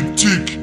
کریپتیک.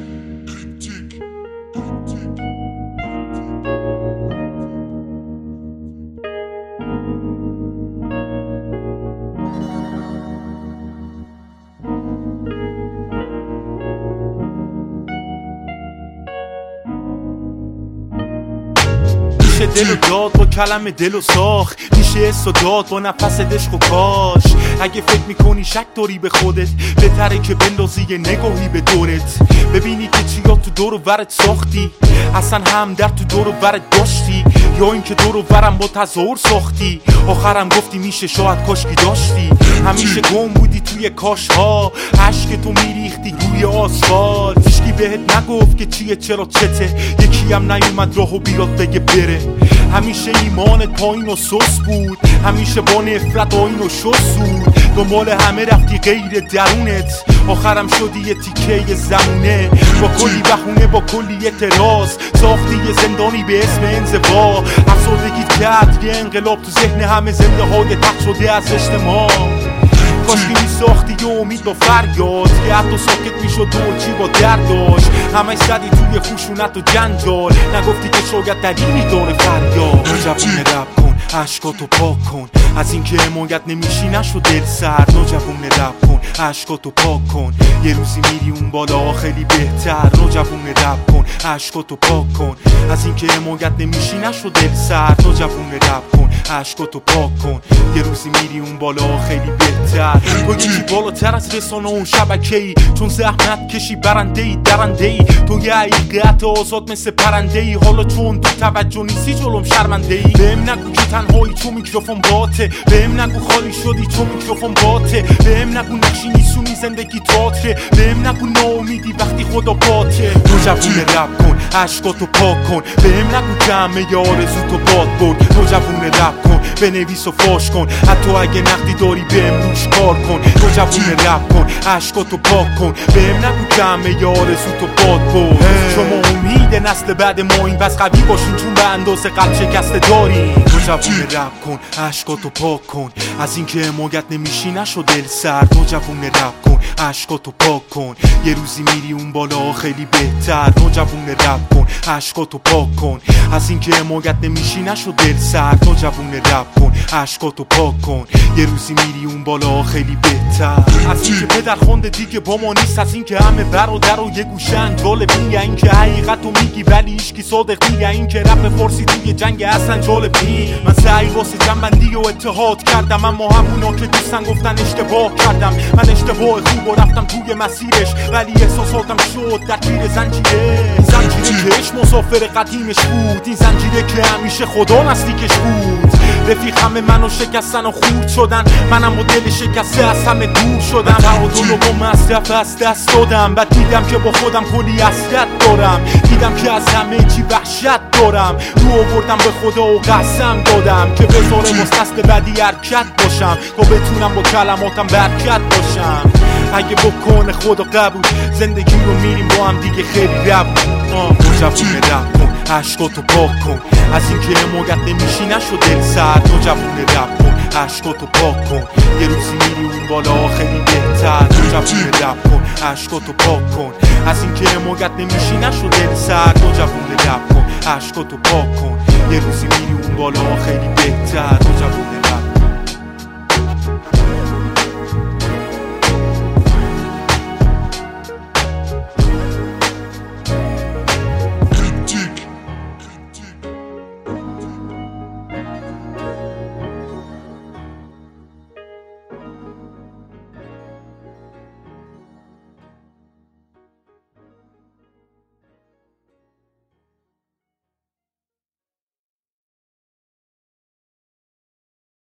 دل و داد با کلم دل و ساخت، میشه حس و داد با نفس دشق و کاش. اگه فکر میکنی شک داری به خودت، بهتره که بندازی یه نگاهی به دورت، ببینی که چیا تو دور و برت ساختی، اصلا هم در تو دور و برت داشتی، یا اینکه دور و برم با تظاهر ساختی. آخرم گفتی میشه شاید کاشکی داشتی، همیشه گم بودی توی کاش ها، عشق تو میریختی روی آسفالت. هیچکی بهت نگفت که چیه چرا چته، یکی هم نیومد راهو بیاد بگه بره. همیشه ایمانت پایین و سوس بود، همیشه با نفرت آین و شسود، دنبال همه رفتی غیر درونت، آخرم شدی یه تیکه زمونه، با کلی بخونه با کلی اعتراض، ساختی یه زندانی به اسم انزوا. افسردگیت کرد یه انقلاب تو ذهن همه، زنده های تخت شده از اجتماع. کاشکی میساختی یه امید با فریاد، که حتی ساکت میشد دور چی با درد داشت. همه زدی توی خشونت و جنجال، نگفتی که شاید دلیلی داره فریاد. نوجوونه رپ کن عشقاتو پاک کن، از اینکه حمایت نمیشی نشو دل سرد. نوجوونه رپ کن عشقاتو پاک کن، یه روزی میری اون بالا خیلی بهتر. نوجوونه رپ کن عشقاتو پاک کن، از اینکه حمایت نمیشی نشو دل سرد. نوجوونه رپ کن عشقاتو پاک کن، یه روزی میری اون بالا خیلی بهتر. تو یکی بالاتر از رسانه و شبکه‌ای، چون زحمت کشی برنده‌ای درنده‌ای، تو یه حقیقت آزاد مثل پرنده‌ای. حالا چون تو توجه نیستی جلوم شرمنده‌ای. بهم نگو که تنهایی چون میکروفون باته، بهم نگو خالی شدی چون میکروفون باته، بهم نگو نقشی نیسونی زندگی تئاتره، بهم نگو ناامیدی وقتی خدا باته. نوجوونه رپ کن عشقاتو پاک کن، بهم نگو که همه آرزوتو باد برد. نوجوونه رپ کن بنویس و فاش کن، حتی اگه نقدی داری بهم روش کار کن. نوجوونه رپ کن عشقاتو پاک کن، بهم نگو که همه آرزوتو باد برد. شما امید نسل بعد ما این بس قوی باشین، چون به اندازه قلب شکسته دارین. نوجوونه رپ کن عشقاتو پاک کن، از اینکه حمایت نمیشی نشو دل سرد. نوجوونه رپ کن عشقاتو پاک کن، یه روزی میری اون بالا خیلی بهتر. نوجوونه رپ کن عشقاتو پاک کن، از اینکه حمایت نمیشی نشو دل سرد. نوجوونه رپ کن عشقاتو پاک کن، یه روزی میری اون بالا خیلی بهتر. از اینکه پدر خونده دیگه با ما نیست، از اینکه همه برادر و یه گوشن جالبی، اینکه حقیقتو میگی ولی هیچکی صادق نیه، اینکه رپ فارسی توی جنگ اصلا جالبی. من سعی واسه جنبندی و اتحاد کردم، اما همونا که دوستن گفتن اشتباه کردم. من اشتباه خوب و رفتم توی مسیرش، ولی احساساتم شد در تیر زنجیره. زنجیره که عشق مسافر قدیمش بود، این زنجیره که همیشه خدا نزدیکش بود. رفیق همه منو شکستن و خورد شدن، منم با دل شکسته از همه دور شدم. تعادل و با مصرف از دست دادم، بعد دیدم که با خودم کلی حسرت دارم، دیدم که از همه چی وحشت دارم. رو آوردم به خدا و قسم دادم که بذاره مستست بعدی حرکت باشم، تا بتونم با کلماتم برکت باشم. اگه بکنه خدا قبول، زندگی رو میریم با هم دیگه خیلی رب. نوجوونه رپ کن عشقاتو پاک کن، از اینکه حمایت نمیشی نشو دل سرد. نوجوونه رپ کن عشقاتو پاک کن، یه روزی میری اون بالا خیلی بهتر. نوجوونه رپ کن عشقاتو پاک کن، از اینکه حمایت نمیشی نشو دل سرد. نوجوونه رپ کن عشقاتو پاک کن، یه روزی میری اون بالا خیلی بهتر. نوجوونه رپ